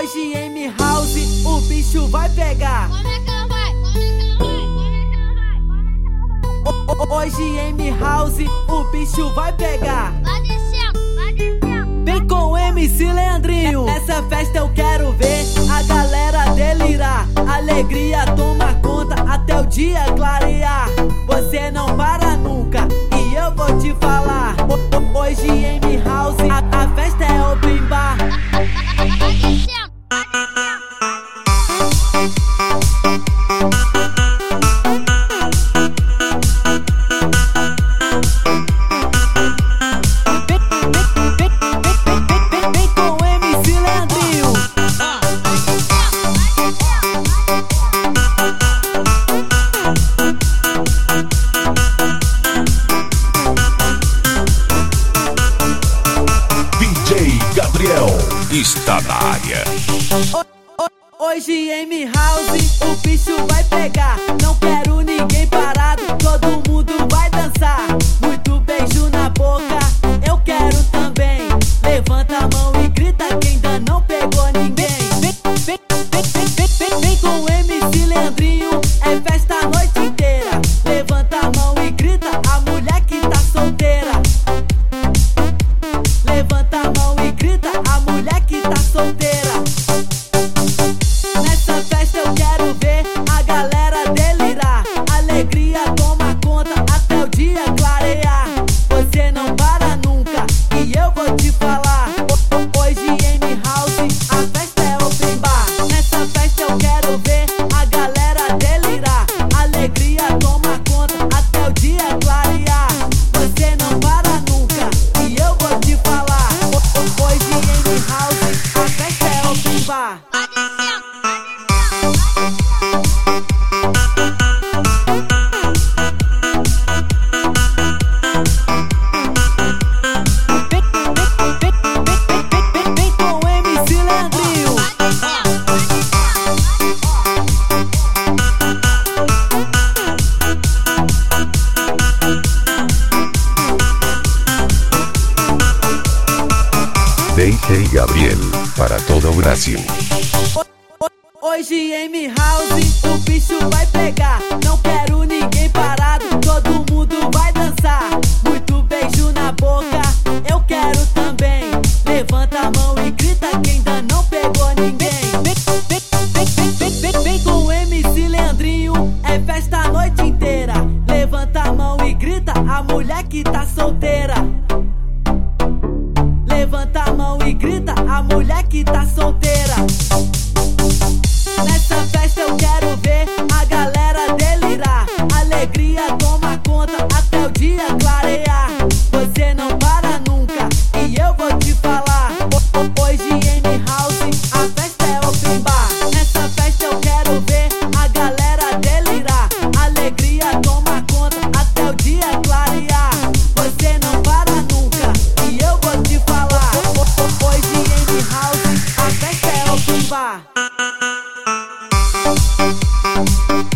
Hoje em M House o bicho vai pegar. Hoje em M House o bicho vai pegar. Vem com o MC Leandrinho. Nessa festa eu quero ver a galera delirar. Alegria toma conta até o dia clarear. Você não para nunca e eu vou te falar. Hoje em M House a festa é open bar. Está na área. Hoje em M House o bicho vai pegar. Não quero ninguém parado, todo mundo vai dançar. Muito beijo na boca, eu quero também. Levanta a mão e grita quem ainda não pegou ninguém. Vem com o MC Leandrinho, é festa a noite inteira. Levanta a mão e grita a mulher que tá solteira. Levanta a mão e grita a mulher que tá solteira. Nessa festa eu quero ver a galera delirar. Alegria toma conta até o dia clarear. Você não para nunca e eu vou te falar. Hoje em M House a festa é open bar. Nessa festa eu quero ver a galera delirar. Alegria toma conta até o dia clarear. Você não para nunca e eu vou te falar. Hoje em M House a festa é open bar. Vem com o MC Leandrinho. DJ Gabriel, para todo o Brasil. Hoje em M House o bicho vai pegar. Não quero ninguém parado, todo mundo vai dançar. Muito beijo na boca, eu quero também. Levanta a mão e grita quem ainda não pegou ninguém. Vem com o MC Leandrinho, é festa a noite inteira. Levanta a mão e grita a mulher que tá solteira. Levanta a mão e grita a mulher que tá solteira. Nessa festa eu quero ver a galera delirar. Alegria toma conta até o dia clarear. Você não para nunca e eu vou te falar. Hoje em M House a festa é open bar. Nessa festa eu quero ver a galera delirar. Alegria toma conta até o dia clarear. Você não para nunca e eu vou te falar. Hoje em M House a festa é open bar.